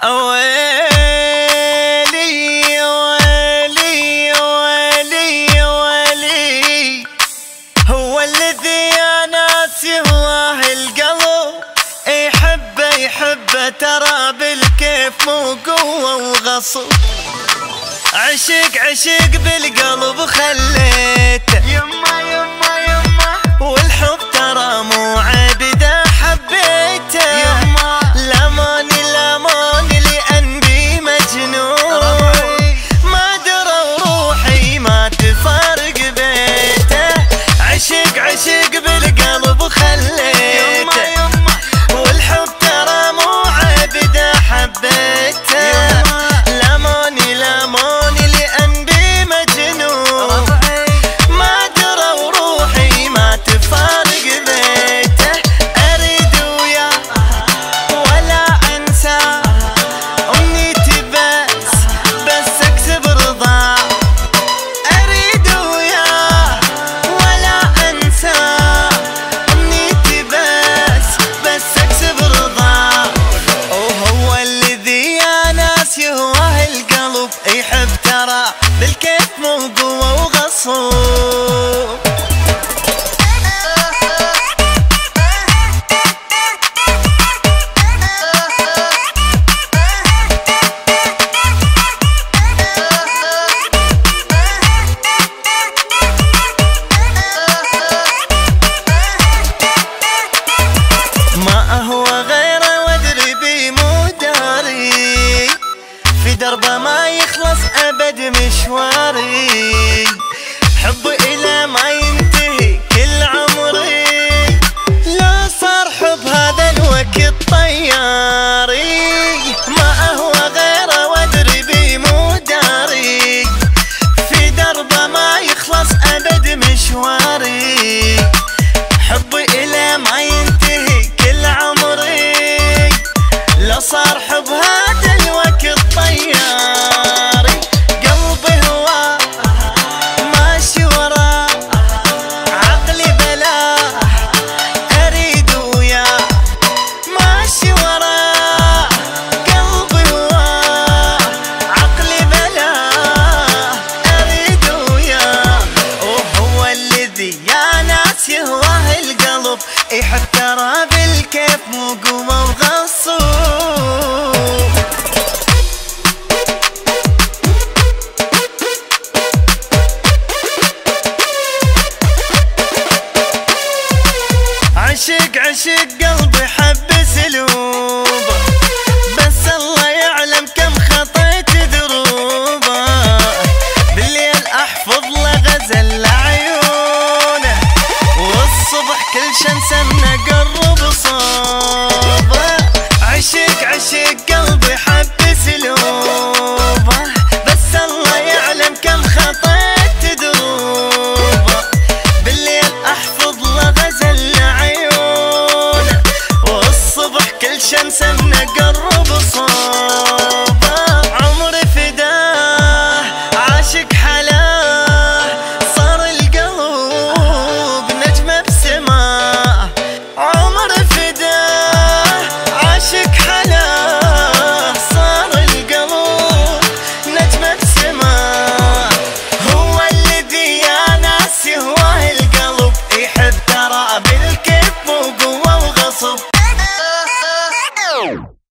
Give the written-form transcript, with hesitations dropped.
ويلي ويلي ويلي ويلي، هو الذي يا ناس يهواه القلب، يحبه ترى بالكيف مو قوة وغصب. عشق بالقلب خليته، يما يما يما، والحب ترى مو عيب اذا حبيته، يما لاماني لان بي مجنون، ما درى وروحي ما تفارق بيته. عشق بالقلب خليته، والحب ترى مو عيب اذا حبيته، لاماني لان بي مجنون، ما درى وروحي ما تفارق بيته. اريد وياه ولا انسى امنيتي بس اكسب رضاه. اريد وياه ولا انسى امنيتي بس اكسب رضاه. وهو الذي يا ناس يهواه القلب، يحب ترى بالكيف مو قوة وغصب. ما أهوى غيره وادري بي مو داري، في دربه ما يخلص أبد مشواري، حبي إلى ما ينتهي كل عمري، لا صار حب هذا الوقت طياري. ما أهوى غيره وادري بي مو داري، في دربه ما يخلص أبد مشواري، حبي إلى ما ينتهي كل عمري، لا صار حب هذا الوقت طياري. قلبي هواه ماشي وراه، عقلي بلاه، اريد وياه ماشي وراه. قلبي هواه عقلي بلاه، اريد وياه. وهو الذي يا ناس يهواه القلب، يحب ترى بالكيف مو قوة وغصب. عشق قلبي حب سلوبه، بس الله يعلم كم خطيت دروبه، بالليل احفظ له غزل لعيونه، والصبح كل شمسه منقرب صوبه. عشق قلبي حب سلوبه، بس الله يعلم كم خطيت دروبه، بالليل احفظ له غزل لعيونه، والصبح كل شمسه منقرب صوبه. عمري فداه عاشق حلاه، صار القلب نجمه بسماه. عمري فداه عاشق حلاه، صار القلب نجمه بسماه. هو الذي يا ناس يهواه القلب، يحب ترى بالكيف مو قوة وغصب.